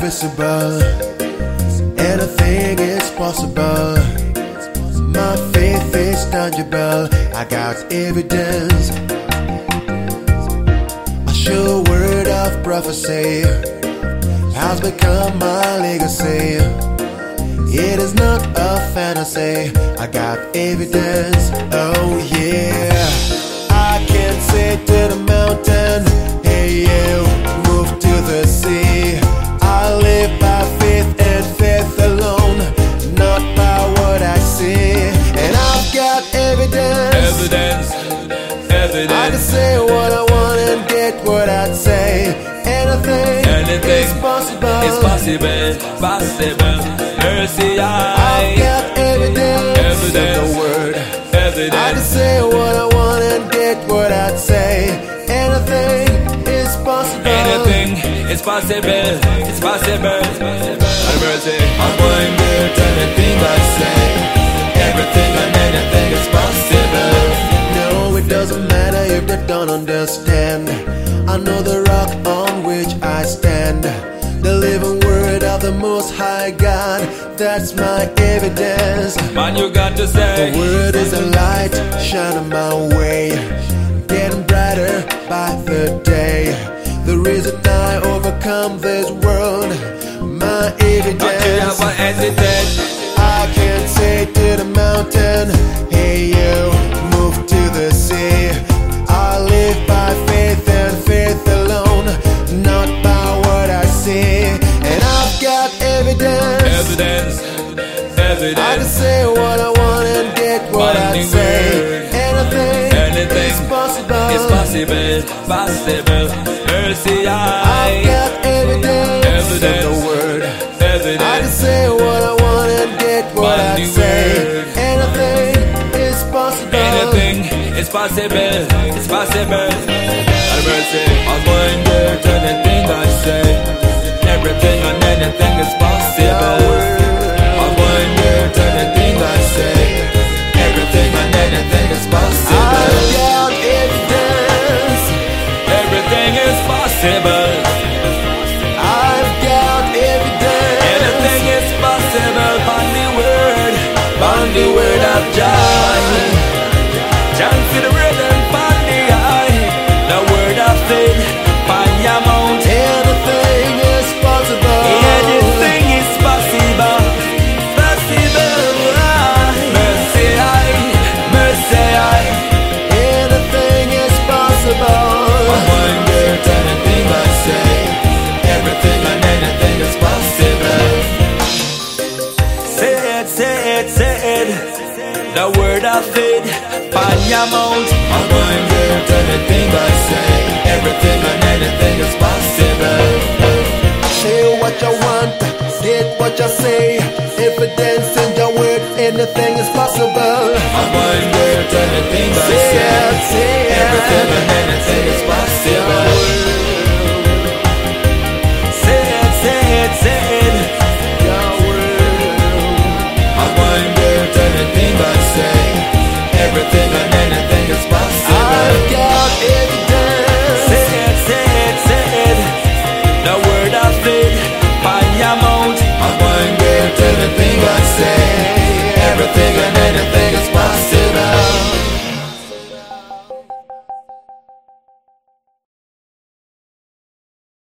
invisible. Anything is possible. My faith is tangible. I got evidence. A sure word of prophecy has become my legacy. It is not a fantasy. I got evidence. Oh yeah. I can say to the mountain, hey you, move to the sea. I live by faith and faith alone, not by what I see. And I've got evidence. Evidence, evidence. I can say what I want and get what I'd say. Anything is possible. It's possible, possible. Mercy, I've got evidence. Evidence. Of the word. Evidence. I can say what I want and get what I'd say. Anything is possible. Anything is possible. It's possible. Have mercy. I'm going with anything I say. Everything and anything is possible. No, it doesn't matter if they don't understand. I know the rock on which I stand, the living word of the Most High God. That's my evidence. Man, you got to say the word is a light shining my way, getting brighter by the day. The reason I overcome this world, my evidence. Don't you ever hesitate. I can say to the mountain, hey you, move to the sea. I live by faith and faith alone, not by what I see. And I've got evidence. Evidence, evidence. I can say what I want and get what I say. Anything is possible. It's possible, possible. Mercy, I've got evidence. Evidence. Of the word. Evidence. I can say what I want and get what I say. Anything is possible. Anything is possible. It's possible. Have mercy. I'm going there to anything I say. Everything and anything is possible. I'm going there to anything I say. Everything and anything is possible. I've got evidence. Everything is possible. I've got evidence. Anything is possible. On the word of John. John to the rhythm, on the eye. The word of faith, on your mount. Anything is possible. Anything is possible. Possible. Mercy, mercy. Anything is possible. I'm going there to anything I say. Everything and anything is possible. Say it, say it, say it. The word of faith, on your mount. I'm going there to anything I say. Everything and anything is possible. Say what you want, get what you say. Evidence in your word, anything is possible. I'm going there to anything I say. Say it, say it. Everything and anything is possible.